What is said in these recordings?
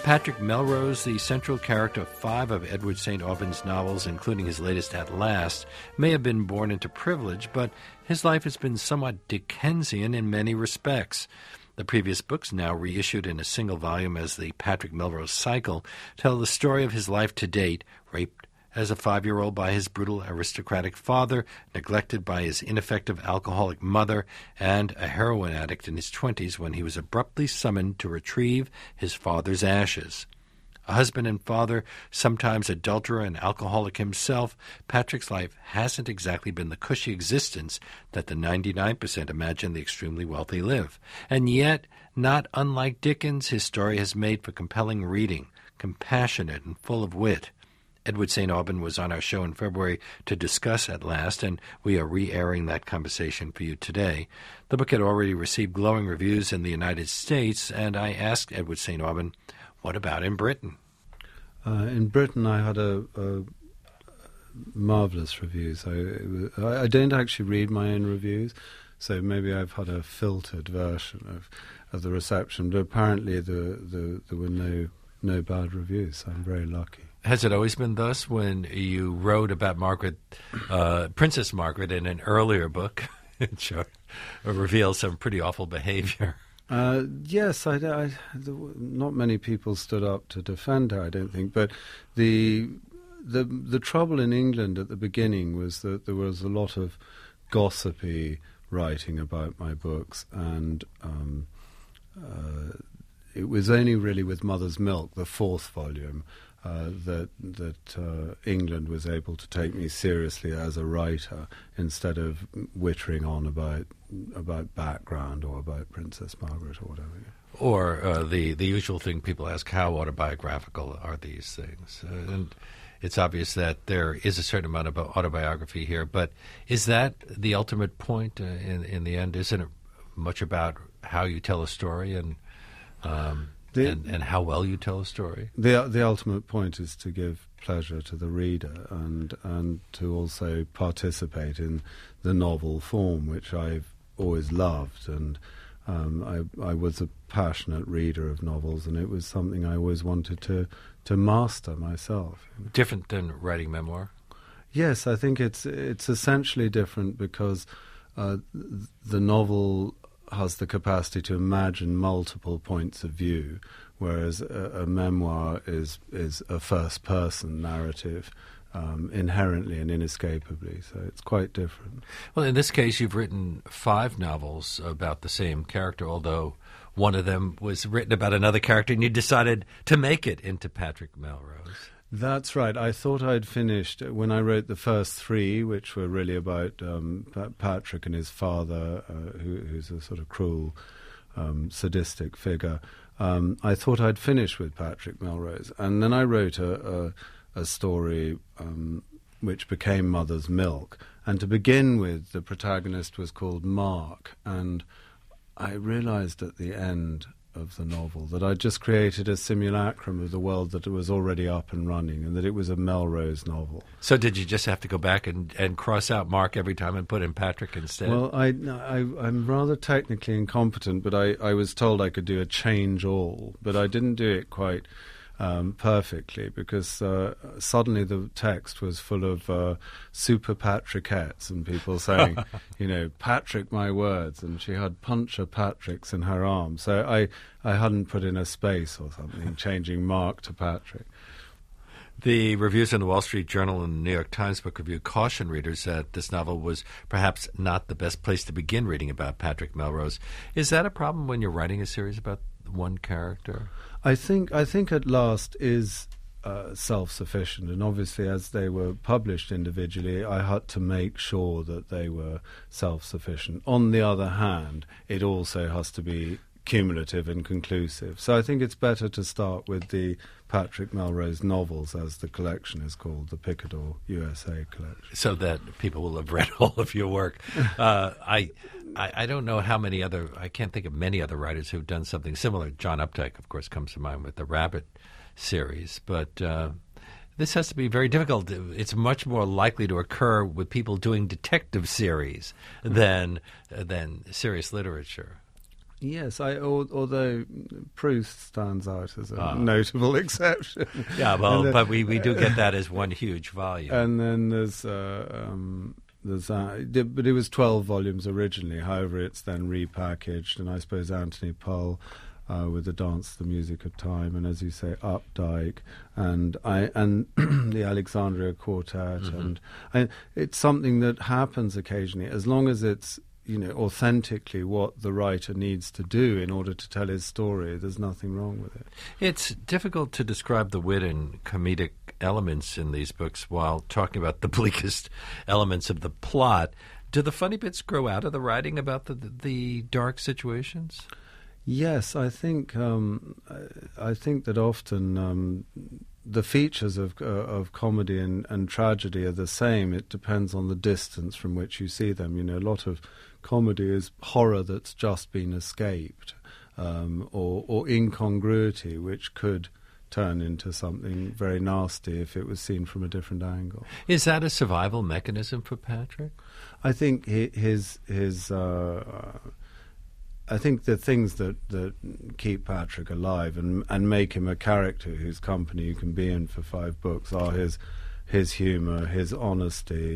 Patrick Melrose, the central character of 5 of Edward St. Aubyn's novels, including his latest At Last, may have been born into privilege, but his life has been somewhat Dickensian in many respects. The previous books, now reissued in a single volume as the Patrick Melrose Cycle, tell the story of his life to date, raped as a 5-year-old by his brutal aristocratic father, neglected by his ineffective alcoholic mother, and a heroin addict in his 20s when he was abruptly summoned to retrieve his father's ashes. A husband and father, sometimes adulterer and alcoholic himself, Patrick's life hasn't exactly been the cushy existence that the 99% imagine the extremely wealthy live. And yet, not unlike Dickens, his story has made for compelling reading, compassionate and full of wit. Edward St. Aubyn was on our show in February to discuss At Last, and we are re-airing that conversation for you today. The book had already received glowing reviews in the United States, and I asked Edward St. Aubyn, what about in Britain? In Britain, I had a marvellous reviews. I don't actually read my own reviews, so maybe I've had a filtered version of the reception, but apparently there were no bad reviews, so I'm very lucky. Has it always been thus when you wrote about Princess Margaret in an earlier book? It reveals some pretty awful behavior. Yes, not many people stood up to defend her, I don't think. But the trouble in England at the beginning was that there was a lot of gossipy writing about my books, and it was only really with Mother's Milk, the 4th volume, that England was able to take me seriously as a writer instead of wittering on about background or about Princess Margaret or whatever. Or the usual thing people ask, how autobiographical are these things? And it's obvious that there is a certain amount of autobiography here, but is that the ultimate point in the end? Isn't it much about how you tell a story and how well you tell a story? The ultimate point is to give pleasure to the reader and to also participate in the novel form, which I've always loved. And I was a passionate reader of novels, and it was something I always wanted to master myself. Different than writing memoir? Yes, I think it's essentially different because the novel has the capacity to imagine multiple points of view, whereas a memoir is a first-person narrative inherently and inescapably, so it's quite different. Well, in this case, you've written 5 novels about the same character, although one of them was written about another character, and you decided to make it into Patrick Melrose. That's right. I thought I'd finished when I wrote the first 3, which were really about Patrick and his father, who's a sort of cruel, sadistic figure. I thought I'd finished with Patrick Melrose, and then I wrote a story which became Mother's Milk. And to begin with, the protagonist was called Mark, and I realized at the end of the novel that I'd just created a simulacrum of the world that was already up and running, and that it was a Melrose novel. So did you just have to go back and cross out Mark every time and put in Patrick instead? Well, I'm rather technically incompetent, but I was told I could do a change all, but I didn't do it quite perfectly, because suddenly the text was full of super Patrickettes and people saying, Patrick, my words, and she had Puncher Patricks in her arms. So I hadn't put in a space or something, changing Mark to Patrick. The reviews in the Wall Street Journal and the New York Times Book Review caution readers that this novel was perhaps not the best place to begin reading about Patrick Melrose. Is that a problem when you're writing a series about one character? I think At Last is self-sufficient, and obviously as they were published individually, I had to make sure that they were self-sufficient. On the other hand, it also has to be cumulative and conclusive. So I think it's better to start with the Patrick Melrose novels, as the collection is called, the Picador USA collection. So that people will have read all of your work. I don't know how many other, I can't think of many other writers who've done something similar. John Updike, of course, comes to mind with the Rabbit series, but this has to be very difficult. It's much more likely to occur with people doing detective series than serious literature. Yes, although Proust stands out as a notable exception. Yeah, well, but we do get that as one huge volume. And then but it was 12 volumes originally. However, it's then repackaged, and I suppose Anthony Pohl with the Dance, the Music of Time, and as you say, Updike, and the Alexandria Quartet, and it's something that happens occasionally, as long as it's authentically what the writer needs to do in order to tell his story. There's nothing wrong with it. It's difficult to describe the wit and comedic elements in these books while talking about the bleakest elements of the plot. Do the funny bits grow out of the writing about the dark situations? Yes, I think that often the features of comedy and tragedy are the same. It depends on the distance from which you see them. A lot of comedy is horror that's just been escaped, or incongruity, which could turn into something very nasty if it was seen from a different angle. Is that a survival mechanism for Patrick? I think I think the things that keep Patrick alive and make him a character whose company you can be in for 5 books are his humour, his honesty,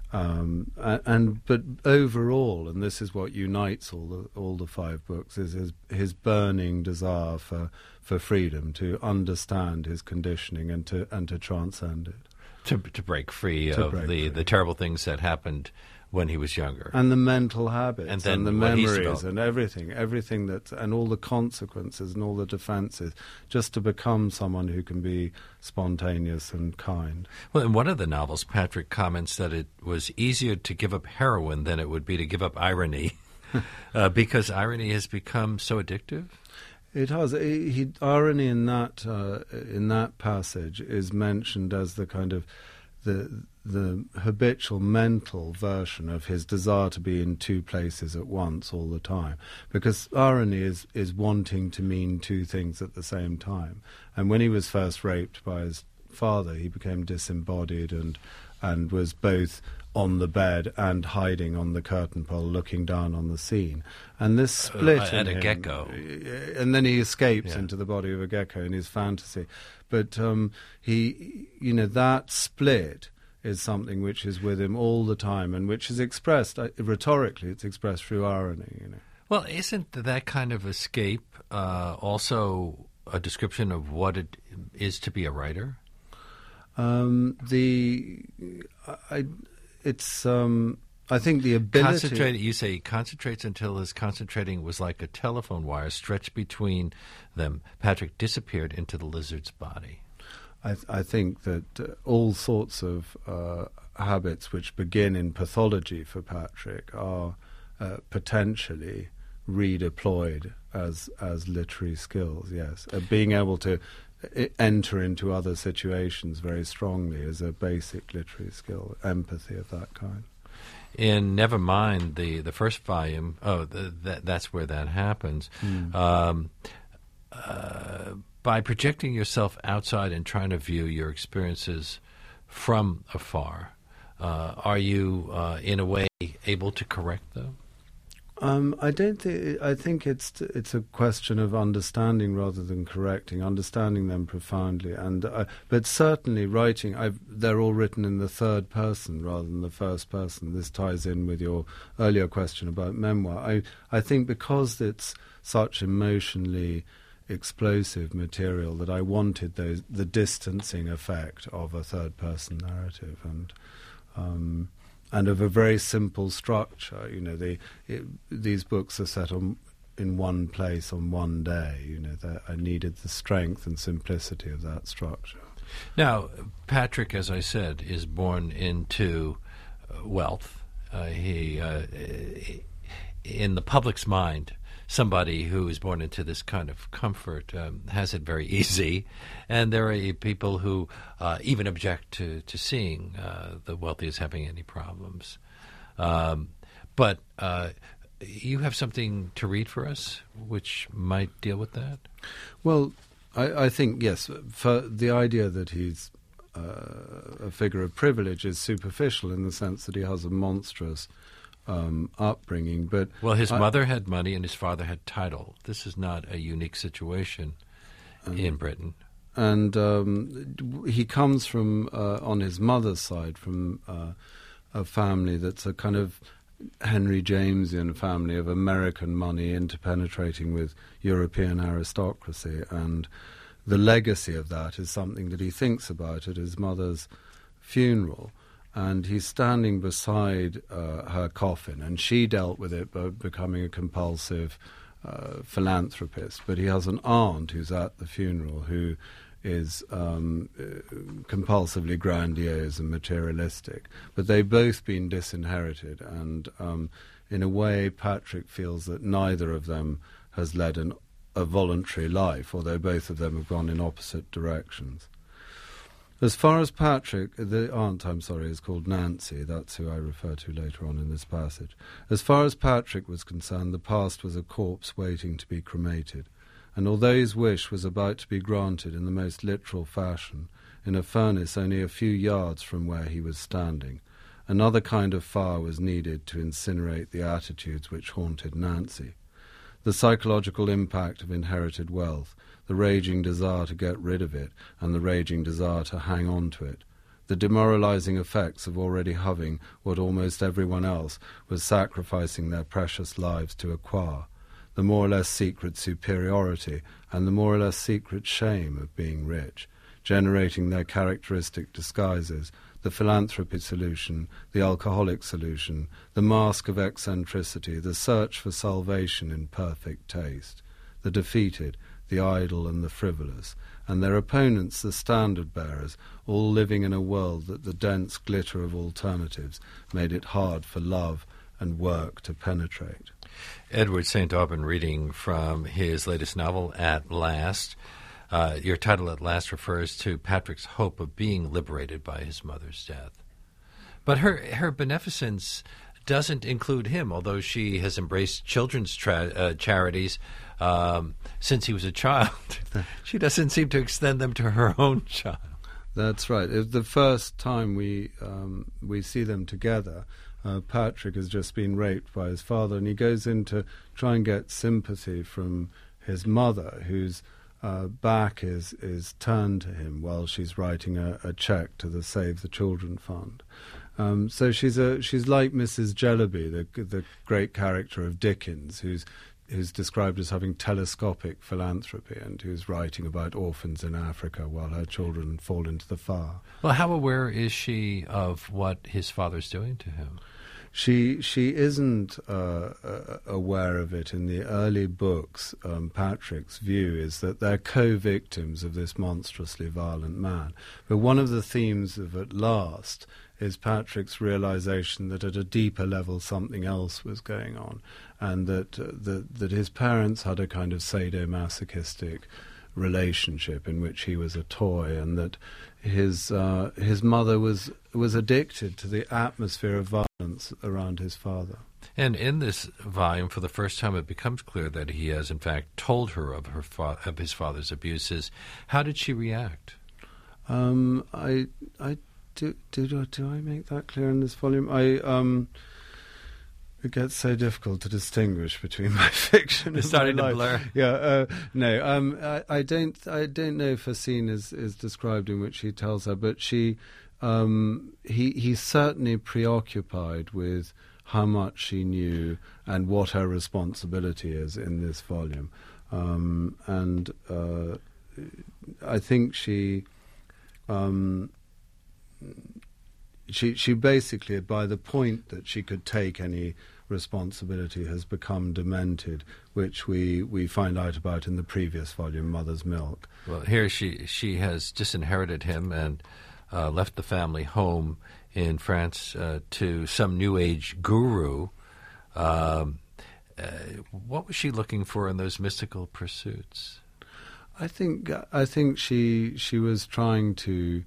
but overall, and this is what unites all the 5 books, is his burning desire for freedom, to understand his conditioning and to transcend it, to break free of the terrible things that happened when he was younger, and the mental habits, and the memories, and everything and all the consequences and all the defences, just to become someone who can be spontaneous and kind. Well, in one of the novels, Patrick comments that it was easier to give up heroin than it would be to give up irony, because irony has become so addictive. It has. Irony in that passage is mentioned as the kind of the habitual mental version of his desire to be in 2 places at once all the time, because irony is wanting to mean 2 things at the same time. And when he was first raped by his father, he became disembodied and was both on the bed and hiding on the curtain pole, looking down on the scene. And this split at in a him, gecko, and then he escapes into the body of a gecko in his fantasy. But that split is something which is with him all the time, and which is expressed rhetorically. It's expressed through irony. Well, isn't that kind of escape also a description of what it is to be a writer? I think the ability... You say he concentrates until his concentrating was like a telephone wire stretched between them. Patrick disappeared into the lizard's body. I think that all sorts of habits which begin in pathology for Patrick are potentially redeployed as literary skills, yes. Being able to enter into other situations very strongly is a basic literary skill, empathy of that kind. In Nevermind, the first volume, that's where that happens. By projecting yourself outside and trying to view your experiences from afar, are you, in a way, able to correct them? I don't think. I think it's a question of understanding rather than correcting, understanding them profoundly. But certainly writing, they're all written in the third person rather than the first person. This ties in with your earlier question about memoir. I think because it's such emotionally explosive material that I wanted the distancing effect of a third person narrative and of a very simple structure. These books are set in one place on one day. I needed the strength and simplicity of that structure. Now, Patrick, as I said, is born into wealth. He, in the public's mind, somebody who is born into this kind of comfort has it very easy, and there are people who even object to seeing the wealthy as having any problems. But you have something to read for us which might deal with that? Well, I think, yes, for the idea that he's a figure of privilege is superficial in the sense that he has a monstrous upbringing. But well, his mother had money and his father had title. This is not a unique situation in Britain. And he comes from, on his mother's side, from a family that's a kind of Henry Jamesian family of American money interpenetrating with European aristocracy. And the legacy of that is something that he thinks about at his mother's funeral. And he's standing beside her coffin, and she dealt with it by becoming a compulsive philanthropist. But he has an aunt who's at the funeral who is compulsively grandiose and materialistic. But they've both been disinherited, and in a way Patrick feels that neither of them has led a voluntary life, although both of them have gone in opposite directions. As far as Patrick, the aunt, is called Nancy. That's who I refer to later on in this passage. As far as Patrick was concerned, the past was a corpse waiting to be cremated. And although his wish was about to be granted in the most literal fashion, in a furnace only a few yards from where he was standing, another kind of fire was needed to incinerate the attitudes which haunted Nancy. The psychological impact of inherited wealth, the raging desire to get rid of it, and the raging desire to hang on to it, the demoralizing effects of already having what almost everyone else was sacrificing their precious lives to acquire, the more or less secret superiority and the more or less secret shame of being rich, generating their characteristic disguises, the philanthropy solution, the alcoholic solution, the mask of eccentricity, the search for salvation in perfect taste, the defeated, the idle and the frivolous, and their opponents, the standard-bearers, all living in a world that the dense glitter of alternatives made it hard for love and work to penetrate. Edward St. Aubyn reading from his latest novel, At Last. Your title, At Last, refers to Patrick's hope of being liberated by his mother's death. But her beneficence doesn't include him, although she has embraced children's charities since he was a child. She doesn't seem to extend them to her own child. That's right. It's the first time we see them together. Patrick has just been raped by his father, and he goes in to try and get sympathy from his mother, whose back is turned to him while she's writing a cheque to the Save the Children Fund. So she's like Mrs. Jellyby, the great character of Dickens, who's described as having telescopic philanthropy and who's writing about orphans in Africa while her children fall into the fire. Well, how aware is she of what his father's doing to him? She isn't aware of it in the early books. Patrick's view is that they're co-victims of this monstrously violent man. But one of the themes of At Last is Patrick's realization that at a deeper level something else was going on, and that his parents had a kind of sadomasochistic relationship in which he was a toy, and that his mother was addicted to the atmosphere of violence around his father. And in this volume, for the first time, it becomes clear that he has, in fact, told her of his father's abuses. How did she react? Do I make that clear in this volume? It gets so difficult to distinguish between my fiction and starting my to life. blur. No. I don't know if a scene is described in which he tells her, but he's certainly preoccupied with how much she knew and what her responsibility is in this volume, and I think she basically, by the point that she could take any responsibility, has become demented, which we find out about in the previous volume, Mother's Milk. Well, here she has disinherited him and left the family home in France to some New Age guru. What was she looking for in those mystical pursuits? I think she was trying to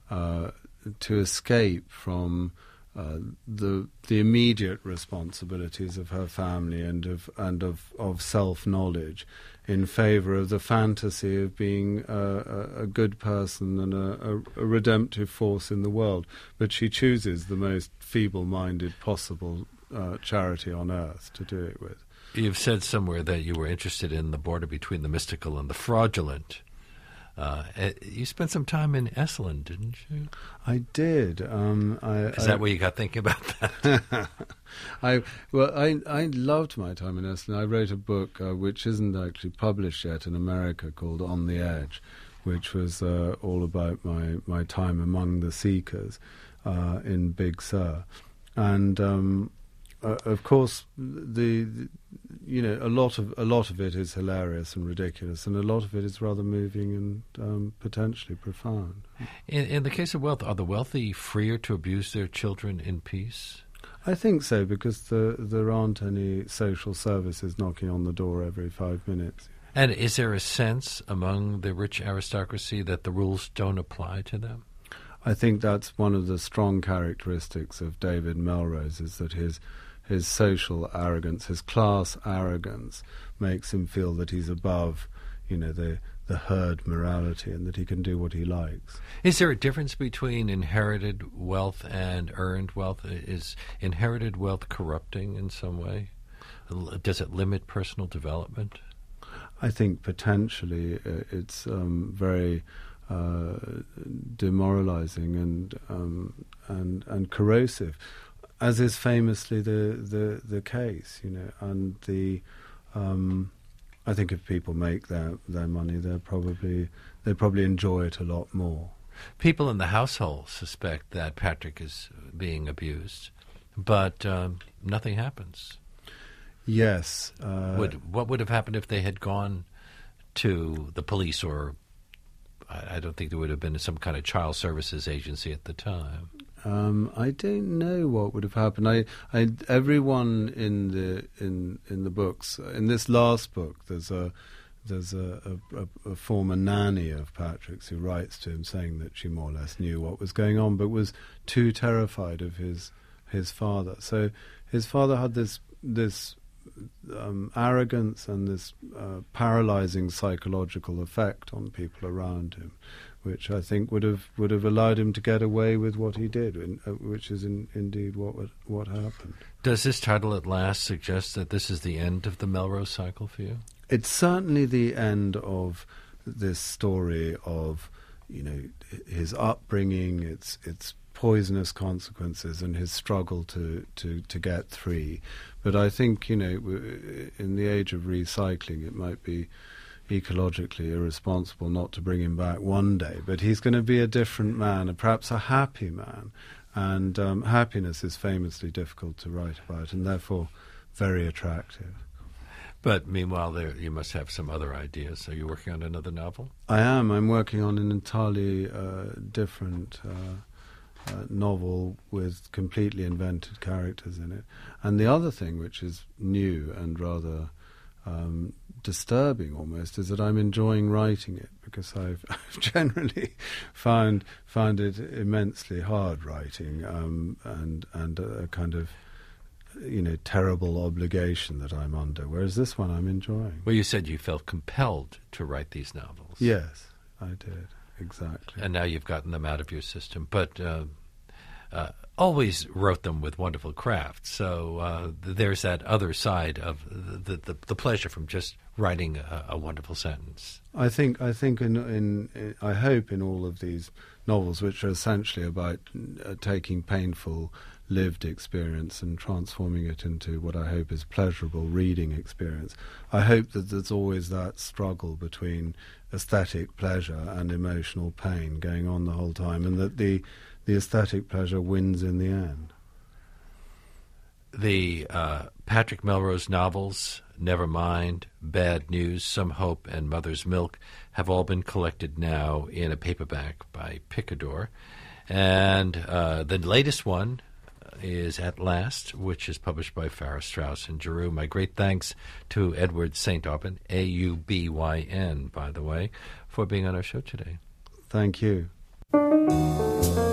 escape from the immediate responsibilities of her family and of self-knowledge in favour of the fantasy of being a good person and a redemptive force in the world. But she chooses the most feeble-minded possible charity on earth to do it with. You've said somewhere that you were interested in the border between the mystical and the fraudulent. You spent some time in Esalen, didn't you? I did. Is that where you got thinking about that? I loved my time in Esalen. I wrote a book which isn't actually published yet in America called On the Edge, which was all about my time among the Seekers in Big Sur, and of course a lot of it is hilarious and ridiculous, and a lot of it is rather moving and potentially profound. In the case of wealth, are the wealthy freer to abuse their children in peace? I think so, because there aren't any social services knocking on the door every 5 minutes. And is there a sense among the rich aristocracy that the rules don't apply to them? I think that's one of the strong characteristics of David Melrose, is that his social arrogance, his class arrogance, makes him feel that he's above, the herd morality, and that he can do what he likes. Is there a difference between inherited wealth and earned wealth? Is inherited wealth corrupting in some way? Does it limit personal development? I think potentially it's very demoralizing and corrosive, as is famously the case, and I think if people make their money, they probably enjoy it a lot more. People in the household suspect that Patrick is being abused, but nothing happens. Yes. What would have happened if they had gone to the police, or I don't think there would have been some kind of child services agency at the time? I don't know what would have happened. Everyone in the books, in this last book, there's a former nanny of Patrick's who writes to him saying that she more or less knew what was going on, but was too terrified of his father. So his father had this arrogance and this paralyzing psychological effect on people around him, which I think would have allowed him to get away with what he did, which is indeed what happened. Does this title at last suggest that this is the end of the Melrose cycle for you? It's certainly the end of this story of his upbringing, its poisonous consequences, and his struggle to get free. But I think in the age of recycling, it might be ecologically irresponsible not to bring him back one day, but he's going to be a different man, perhaps a happy man, and happiness is famously difficult to write about and therefore very attractive. But meanwhile, you must have some other ideas. Are you working on another novel? I am. I'm working on an entirely different novel with completely invented characters in it. And the other thing, which is new and rather disturbing almost, is that I'm enjoying writing it, because I've generally found it immensely hard writing, and a kind of terrible obligation that I'm under, whereas this one I'm enjoying. Well, you said you felt compelled to write these novels. Yes, I did, exactly. And now you've gotten them out of your system, but always wrote them with wonderful craft. So there's that other side of the pleasure from just writing a wonderful sentence. I think I hope in all of these novels, which are essentially about taking painful lived experience and transforming it into what I hope is pleasurable reading experience, I hope that there's always that struggle between aesthetic pleasure and emotional pain going on the whole time, and that the aesthetic pleasure wins in the end. The Patrick Melrose novels, Nevermind, Bad News, Some Hope, and Mother's Milk, have all been collected now in a paperback by Picador. And the latest one is At Last, which is published by Farrar, Straus and Giroux. My great thanks to Edward St. Aubyn, Aubyn, by the way, for being on our show today. Thank you.